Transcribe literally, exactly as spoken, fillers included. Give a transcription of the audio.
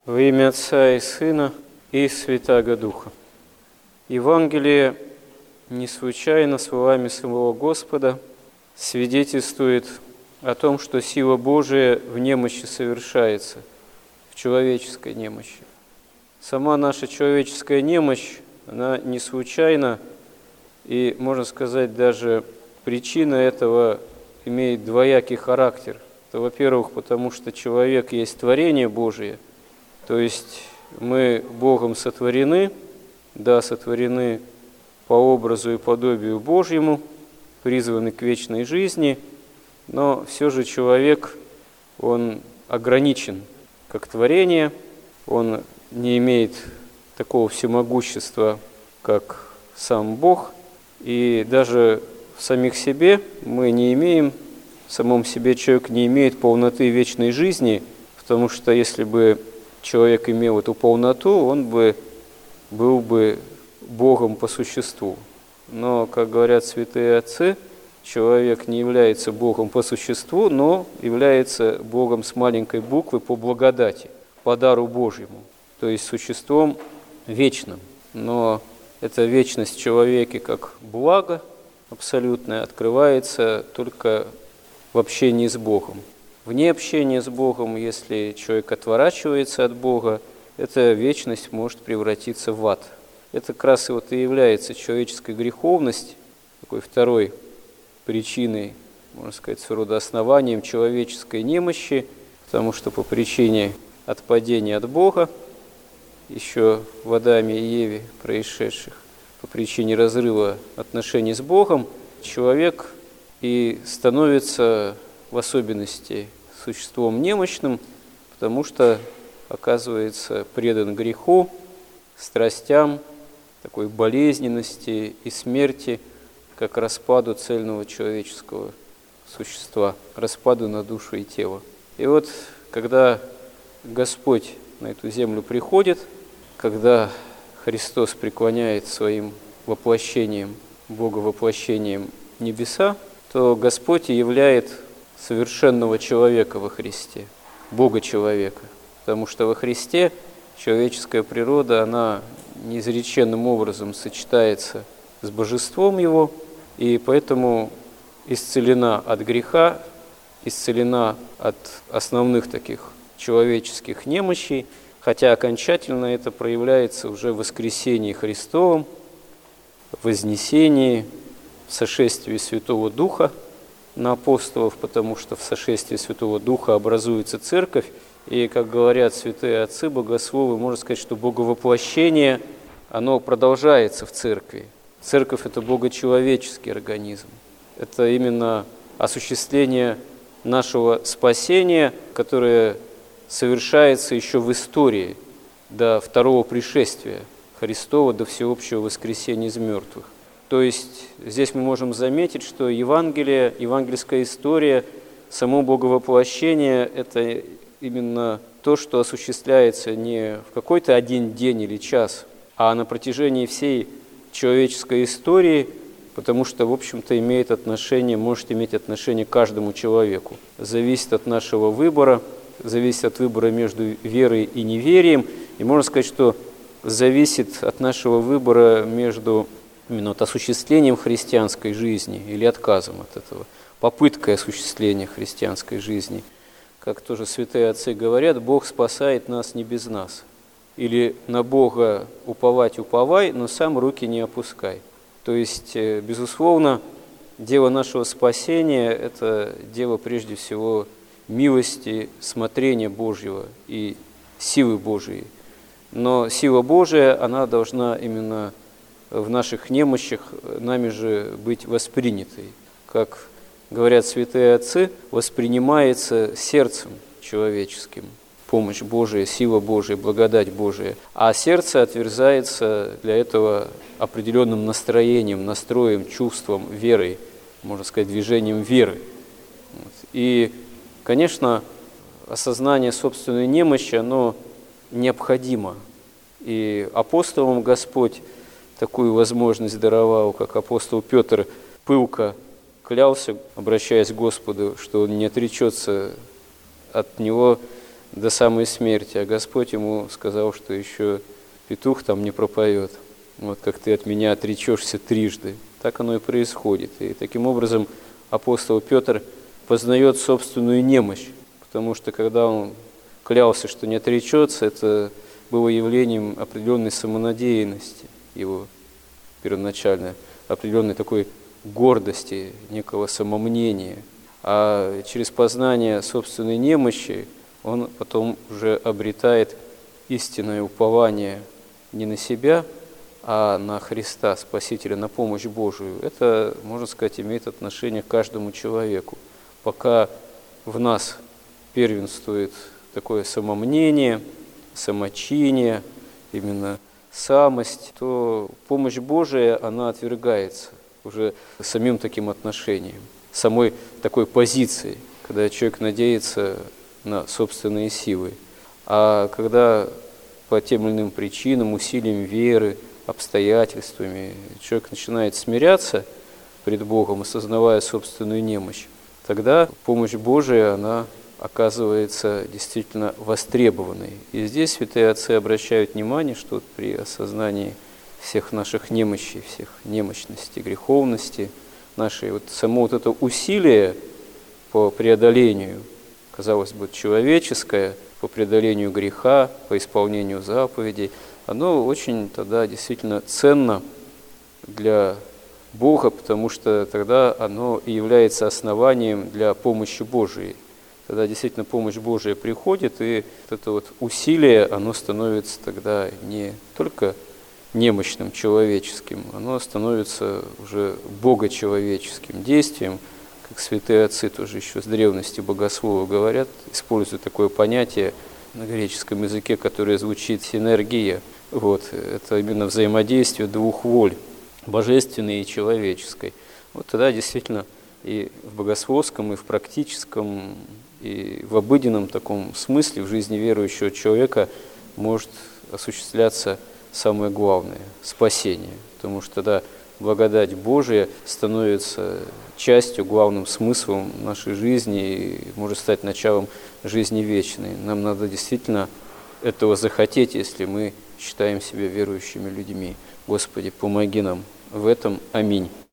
Во имя Отца и Сына и Святаго Духа. Евангелие не случайно словами самого Господа свидетельствует о том, что сила Божия в немощи совершается, в человеческой немощи. Сама наша человеческая немощь, она не случайна, и, можно сказать, даже причина этого имеет двоякий характер. Это, во-первых, потому что человек есть творение Божие, то есть мы Богом сотворены, да, сотворены по образу и подобию Божьему, призваны к вечной жизни, но все же человек, он ограничен как творение, он не имеет такого всемогущества, как сам Бог, и даже в самих себе мы не имеем, в самом себе человек не имеет полноты вечной жизни, потому что если бы человек имел эту полноту, он бы был бы Богом по существу. Но, как говорят святые отцы, человек не является Богом по существу, но является Богом с маленькой буквы по благодати, по дару Божьему, то есть существом вечным. Но эта вечность в человеке как благо абсолютное открывается только в общении с Богом. Вне общения с Богом, если человек отворачивается от Бога, эта вечность может превратиться в ад. Это как раз и, вот и является человеческая греховность, такой второй причиной, можно сказать, своего рода основанием человеческой немощи, потому что по причине отпадения от Бога, еще в Адаме и Еве происшедших, по причине разрыва отношений с Богом, человек и становится в особенности существом немощным, потому что оказывается предан греху, страстям, такой болезненности и смерти, как распаду цельного человеческого существа, распаду на душу и тело. И вот, когда Господь на эту землю приходит, когда Христос преклоняет своим воплощением, Боговоплощением небеса, то Господь являет совершенного человека во Христе, Бога-человека, потому что во Христе человеческая природа, она неизреченным образом сочетается с божеством Его, и поэтому исцелена от греха, исцелена от основных таких человеческих немощей, хотя окончательно это проявляется уже в воскресении Христовом, в вознесении, в сошествии Святого Духа на апостолов, потому что в сошествии Святого Духа образуется церковь, и, как говорят святые отцы, богословы, можно сказать, что боговоплощение, оно продолжается в церкви. Церковь – это богочеловеческий организм. Это именно осуществление нашего спасения, которое совершается еще в истории до второго пришествия Христова, до всеобщего воскресения из мертвых. То есть здесь мы можем заметить, что Евангелие, евангельская история, само боговоплощение – это именно то, что осуществляется не в какой-то один день или час, а на протяжении всей человеческой истории, потому что, в общем-то, имеет отношение, может иметь отношение к каждому человеку. Зависит от нашего выбора, зависит от выбора между верой и неверием, и можно сказать, что зависит от нашего выбора между именно от осуществлением христианской жизни или отказом от этого, попыткой осуществления христианской жизни. Как тоже святые отцы говорят, Бог спасает нас не без нас. Или на Бога уповать уповай, но сам руки не опускай. То есть, безусловно, дело нашего спасения – это дело прежде всего милости, смотрения Божьего и силы Божией. Но сила Божия, она должна именно в наших немощах нами же быть воспринятой. Как говорят святые отцы, воспринимается сердцем человеческим помощь Божия, сила Божия, благодать Божия. А сердце отверзается для этого определенным настроением, настроем, чувством, верой, можно сказать, движением веры. И, конечно, осознание собственной немощи, оно необходимо. И апостолам Господь такую возможность даровал, как апостол Петр пылко клялся, обращаясь к Господу, что он не отречется от Него до самой смерти, а Господь ему сказал, что еще петух там не пропоет. Вот как ты от меня отречешься трижды. Так оно и происходит. И таким образом апостол Петр познает собственную немощь, потому что когда он клялся, что не отречется, это было явлением определенной самонадеянности его первоначальной, определенной такой гордости, некого самомнения. А через познание собственной немощи он потом уже обретает истинное упование не на себя, а на Христа, Спасителя, на помощь Божию. Это, можно сказать, имеет отношение к каждому человеку. Пока в нас первенствует такое самомнение, самочиние, именно самость, то помощь Божия, она отвергается уже самим таким отношением, самой такой позицией, когда человек надеется на собственные силы. А когда по тем или иным причинам, усилиям веры, обстоятельствами человек начинает смиряться пред Богом, осознавая собственную немощь, тогда помощь Божия, она оказывается действительно востребованной. И здесь святые отцы обращают внимание, что при осознании всех наших немощей, всех немощности, греховности нашей, вот само вот это усилие по преодолению, казалось бы, человеческое, по преодолению греха, по исполнению заповедей, оно очень тогда действительно ценно для Бога, потому что тогда оно и является основанием для помощи Божией. Тогда действительно помощь Божия приходит, и вот это вот усилие, оно становится тогда не только немощным, человеческим, оно становится уже богочеловеческим действием, как святые отцы тоже еще с древности богословы говорят, используют такое понятие на греческом языке, которое звучит синергия. Вот, это именно взаимодействие двух воль, божественной и человеческой. Вот тогда действительно и в богословском, и в практическом, и в обыденном таком смысле в жизни верующего человека может осуществляться самое главное – спасение. Потому что тогда благодать Божия становится частью, главным смыслом нашей жизни и может стать началом жизни вечной. Нам надо действительно этого захотеть, если мы считаем себя верующими людьми. Господи, помоги нам в этом. Аминь.